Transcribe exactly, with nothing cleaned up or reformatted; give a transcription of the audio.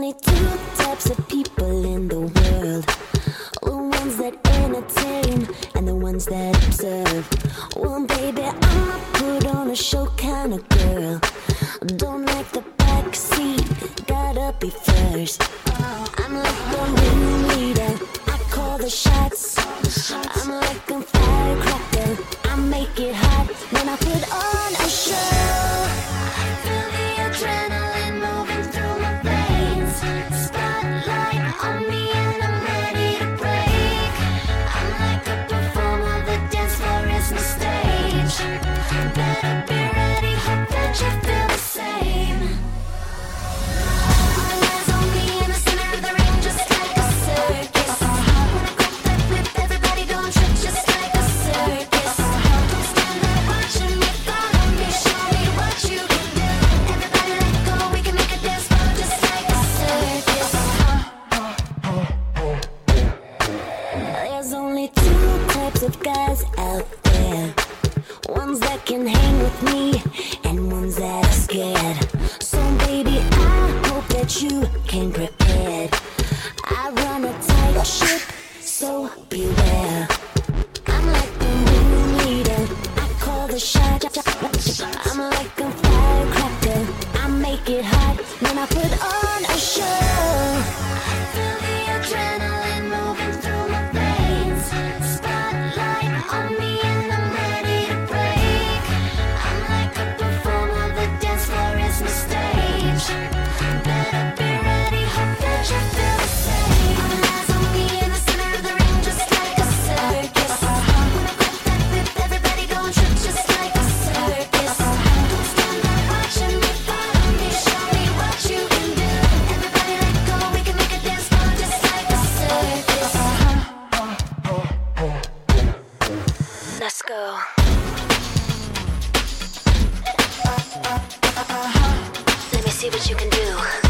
only two types of people in the world: the ones that entertain and the ones that observe. Well, baby, I'm a put on a show kind of girl. Don't like the back seat, gotta be first. I'm like the ring leader, I call the shots. I'm like a firecracker, I make it hot when I put on a show. Feel the adrenaline moving through my veins. Spotlight on me and I'm ready to break. I'm like a performer, the dance floor is my stage. Better be ready, hope that you feel the same. All eyes on me in the center of the ring, just like a circus. When I grab that whip, everybody don't trip, just like a circus. Don't stand there watching me, follow me, show me what you can do. Everybody let go, we can make a dance floor just like a circus. There's only two types of guys out there: ones that can hang with me and ones that are scared. So baby, I hope that you came prepared. I run a tight ship, so beware. I'm like the ring leader, I call the shots. I'm like a firecracker, I make it hot when I put on a show. Feel the adrenaline moving through my veins. Spotlight on me and I'm ready to break. I'm like a performer, the dance floor is my stage. Better be ready, hope that you feel the same. All eyes on me in the center of the ring, just like a circus. When I grab that whip, everybody don't trip, just like a circus. Don't stand there watching me, follow me, show me what you can do. Everybody let go, we can make a dance floor just like a circus. Let's go. Let me see what you can do.